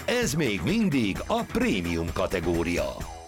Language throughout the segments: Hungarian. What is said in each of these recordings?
Ez még mindig a prémium kategória.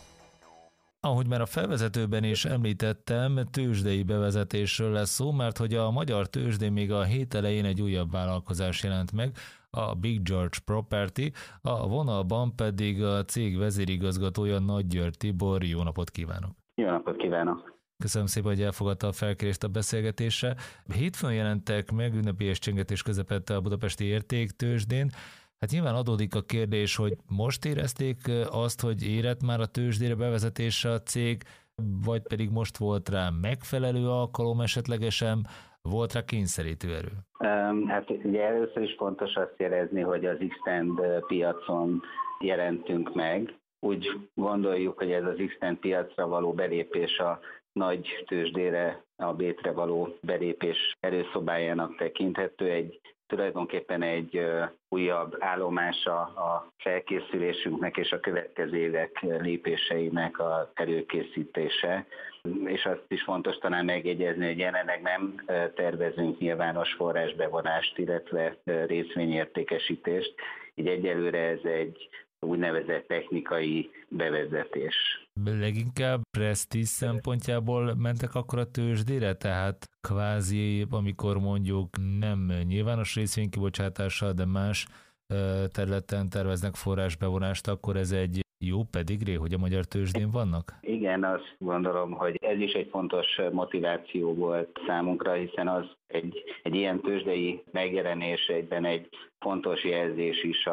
Ahogy már a felvezetőben is említettem, tőzsdei bevezetésről lesz szó, mert hogy a magyar tőzsdén még a hét elején egy újabb vállalkozás jelent meg, a Big George Property, a vonalban pedig a cég vezérigazgatója Nagy György Tibor. Jó napot kívánok! Jó napot kívánok! Köszönöm szépen, hogy elfogadta a felkérést a beszélgetésre. Hétfőn jelentek meg ünnepélyes csengetés közepette a budapesti értéktőzsdén. Hát nyilván adódik a kérdés, hogy most érezték azt, hogy érett már a tőzsdére bevezetése a cég, vagy pedig most volt rá megfelelő alkalom esetlegesen, volt rá kényszerítő erő? Hát ugye először is fontos azt érezni, hogy az X-Tend piacon jelentünk meg. Úgy gondoljuk, hogy ez az X-Tend piacra való belépés a nagy tőzsdére, a B-tre való belépés előszobájának tekinthető, tulajdonképpen egy újabb állomása a felkészülésünknek és a következő évek lépéseinek a előkészítése. És azt is fontos talán megjegyezni, hogy jelenleg nem tervezünk nyilvános forrásbevonást, illetve részvényértékesítést. Így egyelőre ez egy úgynevezett technikai bevezetés. Leginkább presztízs szempontjából mentek akkor a tőzsdére, tehát kvázi, amikor mondjuk nem nyilvános részvénykibocsátással, de más területen terveznek forrásbevonást, akkor ez egy jó pedigré, hogy a magyar tőzsdén vannak? Igen, azt gondolom, hogy ez is egy fontos motiváció volt számunkra, hiszen az egy ilyen tőzsdei megjelenés egyben egy fontos jelzés is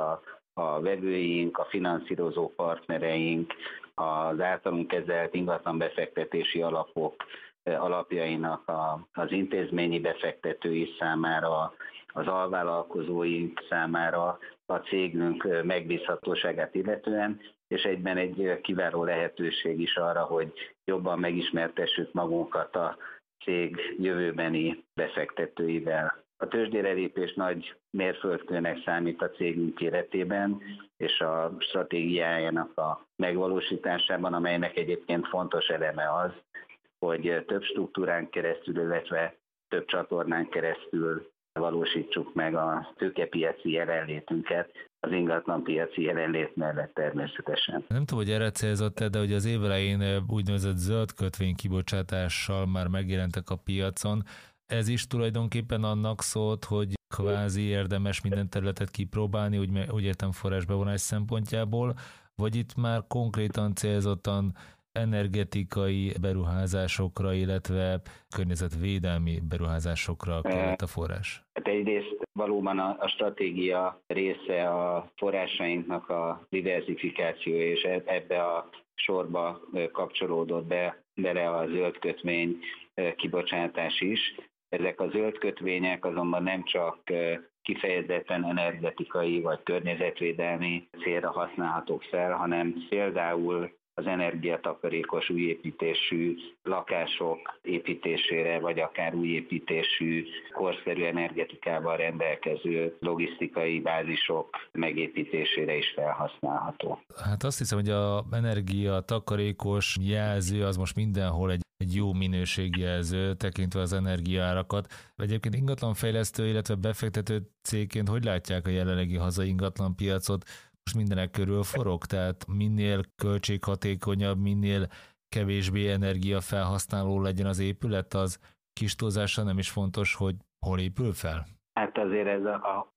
a vevőink, a finanszírozó partnereink, az általunk kezelt ingatlan befektetési alapok alapjainak az intézményi befektetői számára, az alvállalkozóink számára, a cégünk megbízhatóságát illetően, és egyben egy kiváló lehetőség is arra, hogy jobban megismertessük magunkat a cég jövőbeni befektetőivel. A tőzsdére lépés nagy mérföldkőnek számít a cégünk életében, és a stratégiájának a megvalósításában, amelynek egyébként fontos eleme az, hogy több struktúrán keresztül, illetve több csatornán keresztül valósítsuk meg a tőkepiaci jelenlétünket, az ingatlanpiaci jelenlét mellett természetesen. Nem tudom, hogy erre célzott, de hogy az év elején úgynevezett zöld kötvény kibocsátással már megjelentek a piacon. Ez is tulajdonképpen annak szólt, hogy kvázi érdemes minden területet kipróbálni, úgy értem forrásbevonás szempontjából, vagy itt már konkrétan célzottan energetikai beruházásokra, illetve környezetvédelmi beruházásokra kellett a forrás? Hát egyrészt valóban a stratégia része a forrásainknak a diversifikációja, és ebbe a sorba kapcsolódott bele a zöld kötvény kibocsátás is. Ezek a zöld kötvények azonban nem csak kifejezetten energetikai vagy környezetvédelmi célra használhatók fel, hanem például az energiatakarékos újépítésű lakások építésére, vagy akár újépítésű, korszerű energetikával rendelkező logisztikai bázisok megépítésére is felhasználható. Hát azt hiszem, hogy az energiatakarékos jelző az most mindenhol egy jó minőségjelző, tekintve az energiaárakat. Egyébként ingatlanfejlesztő, illetve befektető cégként hogy látják a jelenlegi hazai ingatlanpiacot? Most mindenek körül forog, tehát minél költséghatékonyabb, minél kevésbé energiafelhasználó legyen az épület, az kis túlzással nem is fontos, hogy hol épül fel? Hát azért ez a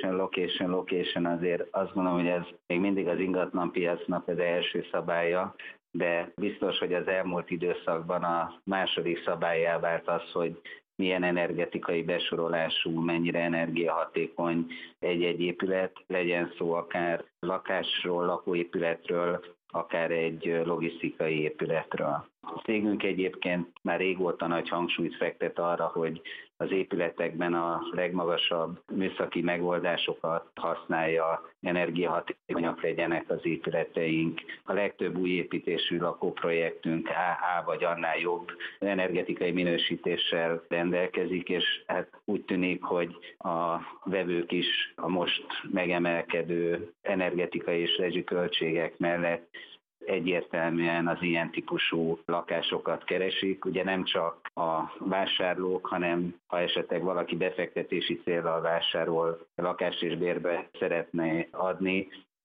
location azért azt gondolom, hogy ez még mindig az ingatlanpiacnak az első szabálya, de biztos, hogy az elmúlt időszakban a második szabállyá vált az, hogy milyen energetikai besorolású, mennyire energiahatékony egy-egy épület, legyen szó akár lakásról, lakóépületről, akár egy logisztikai épületről. A cégünk egyébként már régóta nagy hangsúlyt fektet arra, hogy az épületekben a legmagasabb műszaki megoldásokat használja, energiahatékonyak legyenek az épületeink. A legtöbb új építésű lakóprojektünk A vagy annál jobb energetikai minősítéssel rendelkezik, és hát úgy tűnik, hogy a vevők is a most megemelkedő energetikai és rezsiköltségek mellett egyértelműen az ilyen típusú lakásokat keresik. Ugye nem csak a vásárlók, hanem ha esetleg valaki befektetési céllal vásárol lakást és bérbe szeretné adni,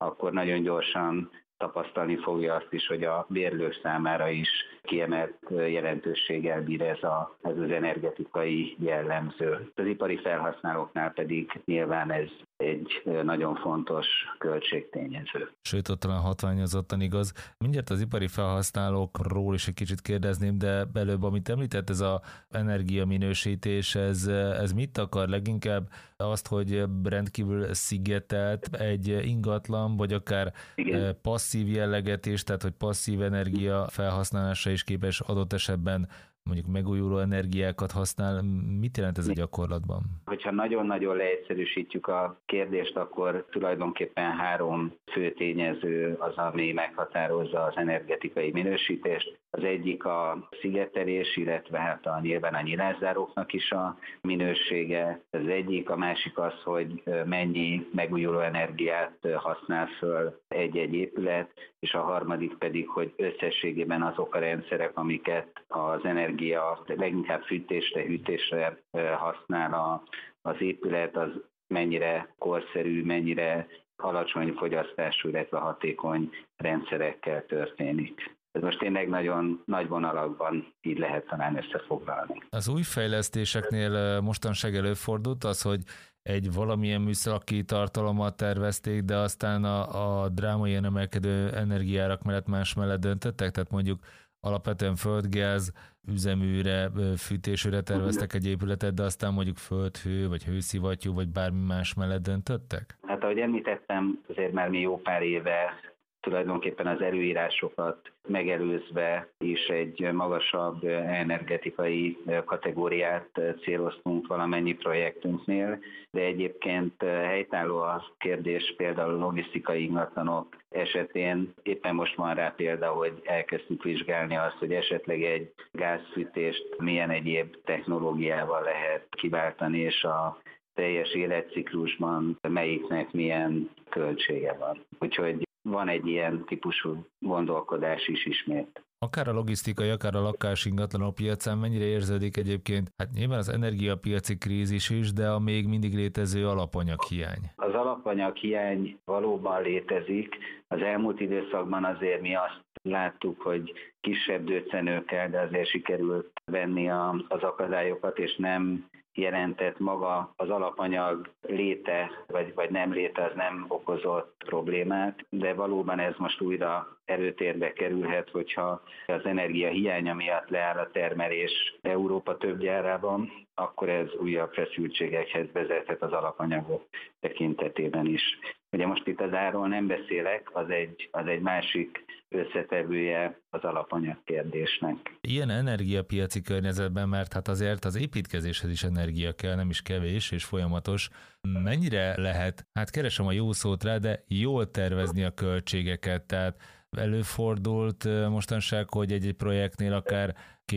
akkor nagyon gyorsan tapasztalni fogja azt is, hogy a bérlők számára is kiemelt jelentőséggel bír ez az energetikai jellemző. Az ipari felhasználóknál pedig nyilván ez egy nagyon fontos költségtényező. Sőt, ott talán hatványozottan igaz. Mindjárt az ipari felhasználókról is egy kicsit kérdezném, de belőbb, amit említett, ez az energiaminősítés, ez mit akar leginkább? Azt, hogy rendkívül szigetelt egy ingatlan, vagy akár igen, passzív jelleget is, tehát hogy passzív energia felhasználásra is képes adott esetben mondjuk megújuló energiákat használ. Mit jelent ez a gyakorlatban? Hogyha nagyon-nagyon leegyszerűsítjük a kérdést, akkor tulajdonképpen 3 fő tényező az, ami meghatározza az energetikai minősítést. Az egyik a szigetelés, illetve nyilván a nyilászáróknak is a minősége. Az egyik, a másik az, hogy mennyi megújuló energiát használ föl egy-egy épület, és a harmadik pedig, hogy összességében azok a rendszerek, amiket az energia leginkább fűtésre, hűtésre használ az épület, az mennyire korszerű, mennyire alacsony fogyasztású, illetve hatékony rendszerekkel történik. Ez most tényleg nagyon nagy vonalakban így lehet talán összefoglalni. Az új fejlesztéseknél mostanság előfordult az, hogy egy valamilyen műszaki tartalommal tervezték, de aztán a drámai emelkedő energiárak mellett más mellett döntöttek, tehát mondjuk alapvetően földgáz üzeműre, fűtésűre terveztek egy épületet, de aztán mondjuk földhő, vagy hőszivattyú, vagy bármi más mellett döntöttek? Hát ahogy említettem, azért már mi jó pár éve tulajdonképpen az előírásokat megelőzve is egy magasabb energetikai kategóriát céloztunk valamennyi projektünknél, de egyébként helytálló a kérdés például a logisztikai ingatlanok esetén. Éppen most van rá példa, hogy elkezdtük vizsgálni azt, hogy esetleg egy gázfűtést milyen egyéb technológiával lehet kiváltani, és a teljes életciklusban melyiknek milyen költsége van. Úgyhogy van egy ilyen típusú gondolkodás is ismét. Akár a logisztikai, akár a lakásingatlanok piacán mennyire érződik egyébként? Hát nyilván az energiapiaci krízis is, de a még mindig létező alapanyaghiány. Az alapanyaghiány valóban létezik. Az elmúlt időszakban azért mi azt láttuk, hogy kisebb döccenőkkel, de azért sikerült venni az akadályokat, és nem jelentett maga az alapanyag léte, vagy nem léte, az nem okozott problémát, de valóban ez most újra előtérbe kerülhet, hogyha az energia hiánya miatt leáll a termelés Európa több gyárában, akkor ez újabb feszültségekhez vezethet az alapanyagok tekintetében is. Ugye most itt az árról nem beszélek, az egy másik összetevője az alapanyag kérdésnek. Ilyen energiapiaci környezetben, mert hát azért az építkezéshez is energia kell, nem is kevés és folyamatos. Mennyire lehet, hát keresem a jó szót rá, de jól tervezni a költségeket, tehát előfordult mostanság, hogy egy projektnél akár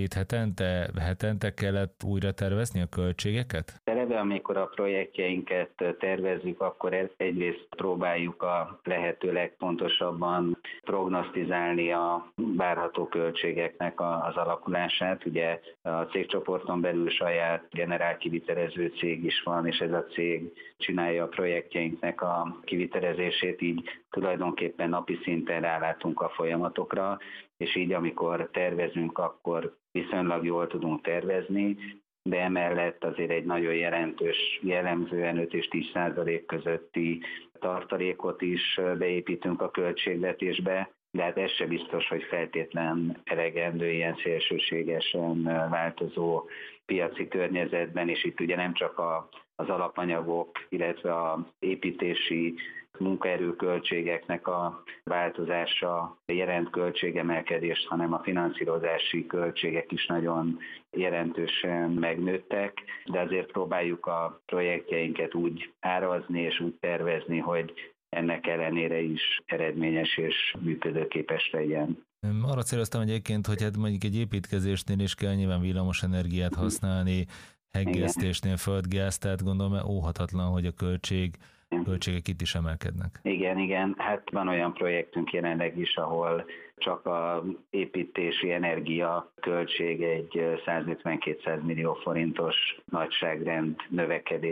2 hetente kellett újra tervezni a költségeket? Eleve, amikor a projektjeinket tervezzük, akkor egyrészt próbáljuk a lehető legpontosabban prognosztizálni a várható költségeknek az alakulását. Ugye a cégcsoporton belül saját generál kivitelező cég is van, és ez a cég csinálja a projektjeinknek a kivitelezését, így tulajdonképpen napi szinten rálátunk a folyamatokra, és így amikor tervezünk, akkor viszonylag jól tudunk tervezni, de emellett azért egy nagyon jelentős, jellemzően 5 és 10% közötti tartalékot is beépítünk a költségvetésbe, de hát ez se biztos, hogy feltétlen elegendő ilyen szélsőségesen változó piaci környezetben, és itt ugye nem csak az alapanyagok, illetve az építési munkaerőköltségeknek a változása jelent költségemelkedést, hanem a finanszírozási költségek is nagyon jelentősen megnőttek, de azért próbáljuk a projektjeinket úgy árazni és úgy tervezni, hogy ennek ellenére is eredményes és működőképes legyen. Arra céloztam egyébként, hogy hát mondjuk egy építkezésnél is kell nyilván villamos energiát használni, heggesztésnél földgáz, tehát gondolom óhatatlan, hogy a költségek itt is emelkednek. Igen, hát van olyan projektünk jelenleg is, ahol csak az építési energia költség egy 150-200 millió forintos nagyságrend növekedést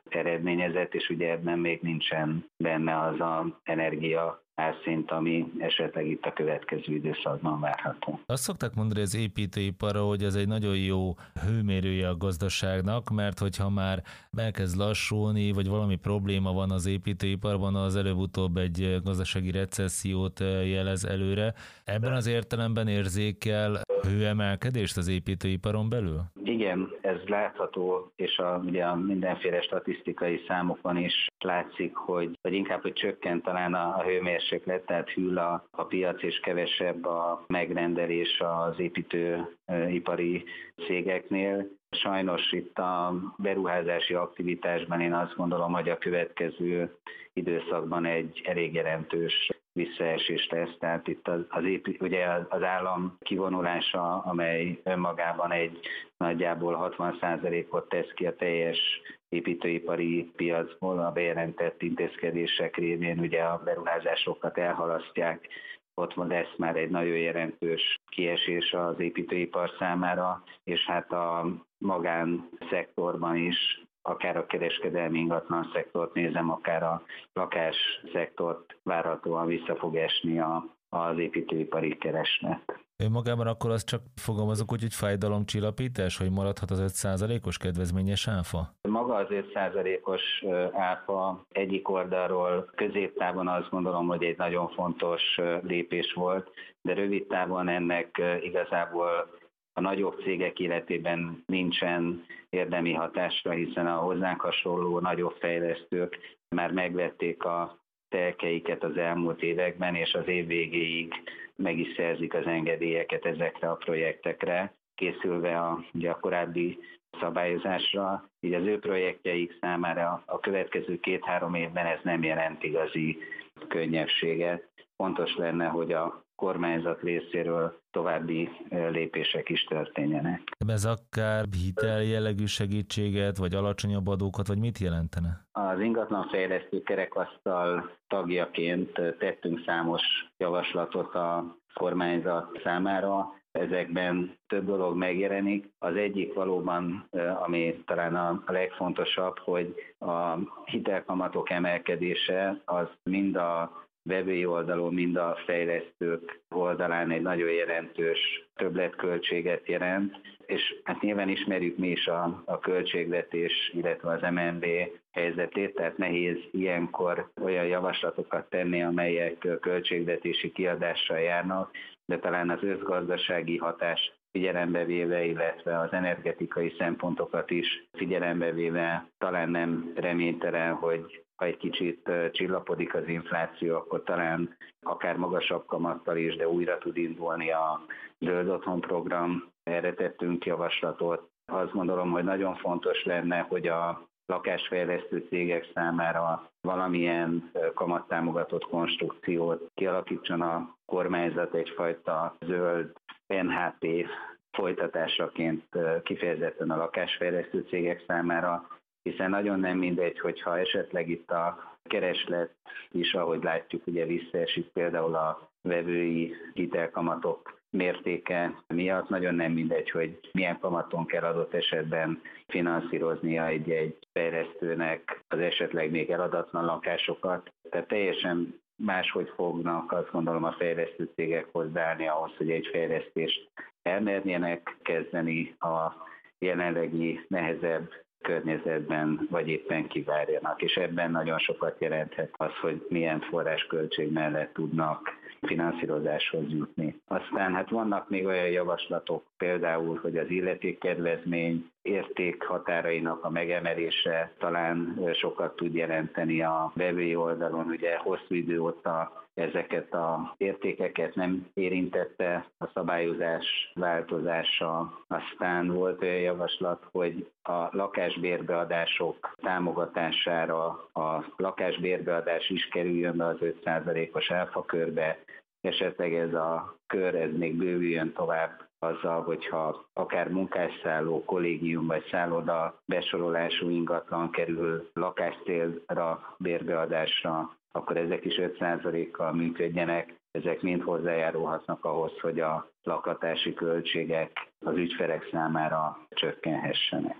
eredményezett, és ugye ebben még nincsen benne az az energia árszint, ami esetleg itt a következő időszakban várható. Azt szokták mondani az építőiparra, hogy ez egy nagyon jó hőmérője a gazdaságnak, mert hogyha már elkezd lassulni, vagy valami probléma van az építőiparban, az előbb-utóbb egy gazdasági recessziót jelez előre. Ebben az értelemben érzékel hőemelkedést az építőiparon belül? Igen, ez látható, és ugye a mindenféle statisztikai számokon is látszik, hogy inkább, hogy csökkent talán a hőmérséklet, tehát hűl a piac, és kevesebb a megrendelés az építőipari cégeknél. Sajnos itt a beruházási aktivitásban én azt gondolom, hogy a következő időszakban egy elég jelentős visszaesés lesz. Tehát itt ugye az állam kivonulása, amely önmagában egy nagyjából 60%-ot tesz ki a teljes építőipari piacból, a bejelentett intézkedések révén ugye a beruházásokat elhalasztják. Ott lesz már egy nagyon jelentős kiesés az építőipar számára, és hát a magánszektorban is, akár a kereskedelmi ingatlan szektort nézem, akár a lakásszektort várhatóan vissza fog esni az építőipari kereslet. Önmagában akkor azt csak fogalmazok úgy, hogy fájdalomcsillapítás, hogy maradhat az 5%-os kedvezményes áfa? Maga az 5%-os áfa egyik oldalról középtávon azt gondolom, hogy egy nagyon fontos lépés volt, de rövid távon ennek igazából a nagyobb cégek életében nincsen érdemi hatásra, hiszen a hozzánk hasonló nagyobb fejlesztők már megvették a telkeiket az elmúlt években, és az év végéig meg is szerzik az engedélyeket ezekre a projektekre, készülve ugye a korábbi szabályozásra. Így az ő projektjeik számára a következő 2-3 évben ez nem jelent igazi könnyebbséget. Fontos lenne, hogy a kormányzat részéről további lépések is történjenek. Ez akár hitel jellegű segítséget, vagy alacsonyabb adókat, vagy mit jelentene? Az ingatlanfejlesztő kerekasztal tagjaként tettünk számos javaslatot a kormányzat számára. Ezekben több dolog megjelenik. Az egyik valóban, ami talán a legfontosabb, hogy a hitelkamatok emelkedése az mind a vevői oldalon, mind a fejlesztők oldalán egy nagyon jelentős többletköltséget jelent, és hát nyilván ismerjük mi is a költségvetés, illetve az MNB helyzetét, tehát nehéz ilyenkor olyan javaslatokat tenni, amelyek költségvetési kiadással járnak, de talán az összgazdasági hatást figyelembe véve, illetve az energetikai szempontokat is figyelembe véve talán nem reménytelen, hogy ha egy kicsit csillapodik az infláció, akkor talán akár magasabb kamattal is, de újra tud indulni a Zöld Otthon program. Erre tettünk javaslatot. Azt gondolom, hogy nagyon fontos lenne, hogy a lakásfejlesztő cégek számára valamilyen kamattámogatott konstrukciót kialakítson a kormányzat, egyfajta zöld NHP folytatásaként kifejezetten a lakásfejlesztő cégek számára, hiszen nagyon nem mindegy, hogyha esetleg itt a kereslet is, ahogy látjuk, ugye visszaesik például a vevői hitelkamatok mértéke miatt, nagyon nem mindegy, hogy milyen kamaton kell adott esetben finanszíroznia egy fejlesztőnek az esetleg még eladatlan lakásokat. Tehát teljesen máshogy fognak, azt gondolom, a fejlesztő cégek hozzáállni ahhoz, hogy egy fejlesztést elmerjenek kezdeni a jelenlegi nehezebb környezetben, vagy éppen kivárjanak. És ebben nagyon sokat jelenthet az, hogy milyen forrásköltség mellett tudnak finanszírozáshoz jutni. Aztán hát vannak még olyan javaslatok, például, hogy az illetékkedvezmény értékhatárainak a megemelése talán sokat tud jelenteni a vevői oldalon. Ugye hosszú idő óta ezeket az értékeket nem érintette a szabályozás változása. Aztán volt olyan javaslat, hogy a lakásbérbeadások támogatására a lakásbérbeadás is kerüljön be az 5%-os áfakörbe. Esetleg ez a kör ez még bővüljön tovább azzal, hogyha akár munkásszálló, kollégium vagy szálloda besorolású ingatlan kerül lakáscélra bérbeadásra, akkor ezek is 5%-kal működjenek. Ezek mind hozzájárulhatnak ahhoz, hogy a lakhatási költségek az ügyfelek számára csökkenhessenek.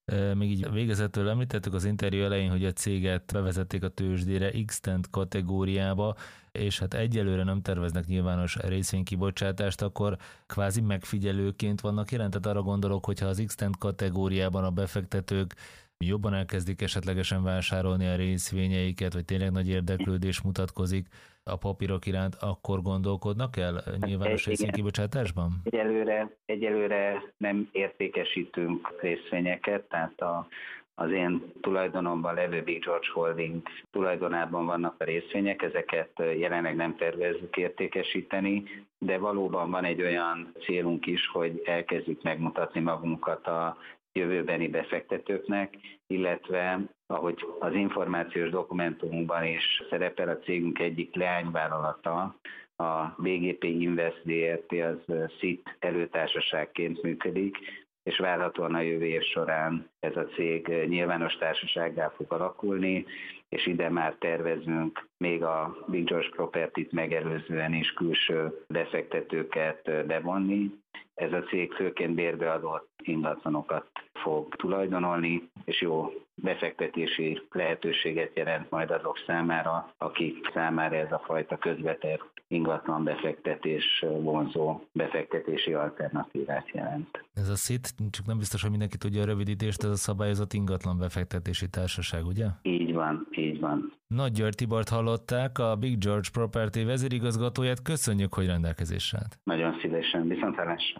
Még így végezetül említettük az interjú elején, hogy a céget bevezették a tőzsdére X-Tent kategóriába, és hát egyelőre nem terveznek nyilvános részvénykibocsátást, akkor kvázi megfigyelőként vannak jelen. Tehát arra gondolok, hogyha az X-Tent kategóriában a befektetők jobban elkezdik esetlegesen vásárolni a részvényeiket, vagy tényleg nagy érdeklődés mutatkozik a papírok iránt, akkor gondolkodnak el nyilvános részvénykibocsátásban? Egyelőre nem értékesítünk részvényeket, tehát az én tulajdonomban levő Big George Holding tulajdonában vannak a részvények, ezeket jelenleg nem tervezzük értékesíteni, de valóban van egy olyan célunk is, hogy elkezdjük megmutatni magunkat a jövőbeni befektetőknek, illetve ahogy az információs dokumentumunkban is szerepel, a cégünk egyik leányvállalata, a BGP Invest Drt. Az SZIT előtársaságként működik, és várhatóan a jövő év során ez a cég nyilvános társasággá fog alakulni, és ide már tervezünk még a Big George Property-t megelőzően is külső befektetőket bevonni. Ez a cég főként bérbeadott ingatlanokat fog tulajdonolni, és jó befektetési lehetőséget jelent majd azok számára, akik számára ez a fajta közvetett ingatlan befektetés vonzó befektetési alternatívát jelent. Ez a SZIT, csak nem biztos, hogy mindenki tudja a rövidítést, ez a szabályozott ingatlan befektetési társaság, ugye? Így van, így van. Nagy György Tibort hallották, a Big George Property vezérigazgatóját. Köszönjük, hogy rendelkezésre állt. Nagyon szívesen, viszontlátásra.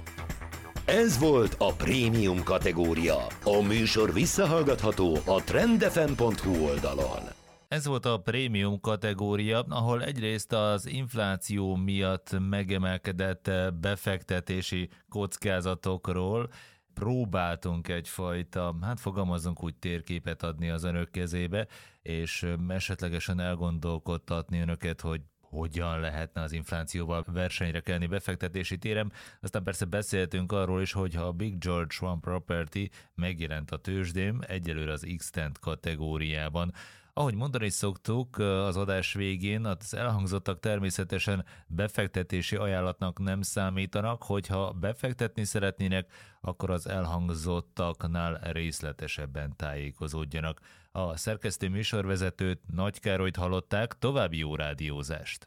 Ez volt a prémium kategória. A műsor visszahallgatható a trendfm.hu oldalon. Ez volt a prémium kategória, ahol egyrészt az infláció miatt megemelkedett befektetési kockázatokról próbáltunk egyfajta, fogalmazzunk úgy, térképet adni az önök kezébe, és esetlegesen elgondolkodtatni önöket, hogy hogyan lehetne az inflációval versenyre kelni befektetési téren. Aztán persze beszéltünk arról is, hogy ha a Big George One Property megjelent a tőzsdén, egyelőre az X-Tent kategóriában. Ahogy mondani szoktuk az adás végén, az elhangzottak természetesen befektetési ajánlatnak nem számítanak, hogyha befektetni szeretnének, akkor az elhangzottaknál részletesebben tájékozódjanak. A szerkesztő műsorvezetőt, Nagy Károlyt hallották, további jó rádiózást!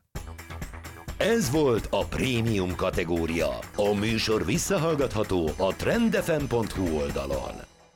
Ez volt a prémium kategória. A műsor visszahallgatható a trendfm.hu oldalon.